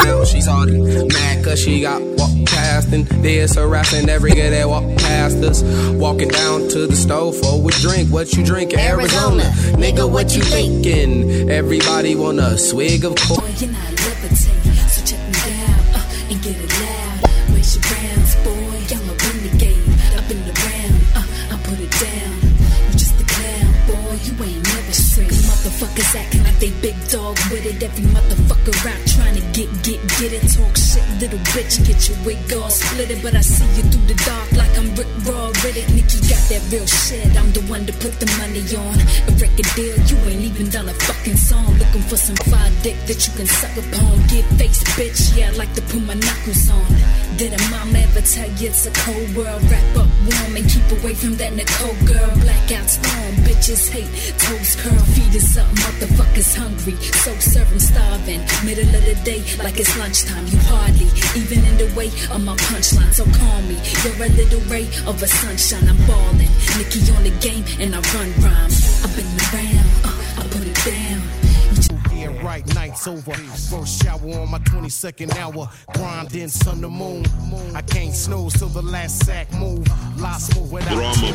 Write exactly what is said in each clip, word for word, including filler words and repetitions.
now she's hardy. Mad cause she got walked past and there's harassing every girl that walk past us. Walking down to the stove for a drink. What you drinking? Arizona. Arizona. Nigga, what you thinking? Everybody want a swig of coke. Boy, you're not levitating, so check me down uh, and get it loud. Raise your rounds, boy, I'm a renegade. Up in the round, uh, I put it down. You just a clown, boy, you ain't never straight. Motherfuckers acting like they big dog with it. Every motherfucker out trying to get, get, get it. Talk shit, little bitch, get your wig all split it. But I see you through the dark like I'm Rick Raw Riddick. Nicky got that real shit, I'm the one to put the money on. A record deal, you ain't even done a fucking song. Looking for some fire dick that you can suck upon. Get face, bitch, yeah, I like to put my knuckles on. Did a mom ever tell you it's a cold world? Wrap up warm and keep away from that Nicole girl. Blackouts on, bitches hate, toes curl. Feed us up, motherfuckers hungry. So serving, starving. Middle of the day, like it's lunchtime. You hardly even in the way of my punchline. So call me, you're a little ray of a sunshine. I'm ballin', Nicky on the game and I run rhymes. I've been around, uh, I put it down. Yeah, right, night's over. First shower on my twenty-second hour. Grind in sun to moon. I can't snooze till the last sack move. Lost move without Drama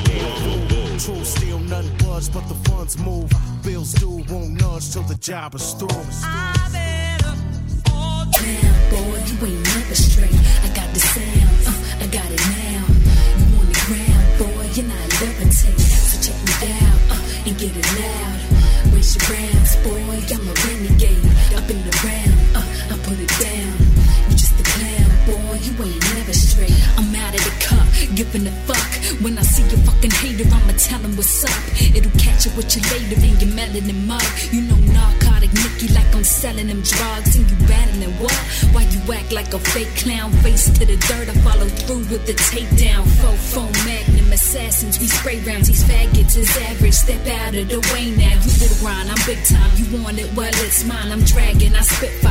bull. True, still nothing budge, but the funds move. Bills due, won't nudge till the job is through. I've been up all day. Boy, you ain't never straight. I got the sound, uh, I got it now. You on the ground, boy, you're not levitating. So check me down, uh, and get it loud. Raise your rounds, boy, I'm a renegade. Up in the round, uh, I put it down. You just a clown, boy, you ain't never straight. I'm out of the cup, giving a fuck. When I see a fucking hater, I'ma tell him what's up. It'll catch you with you later in your melanin mug. You know narcotic Nicky like I'm selling them drugs. And you battling what? Why you act like a fake clown? Face to the dirt, I follow through with the takedown. Fofo magnum assassins, we spray rounds. These faggots is average, step out of the way now. You little grind, I'm big time. You want it, well it's mine. I'm dragging, I spit fire.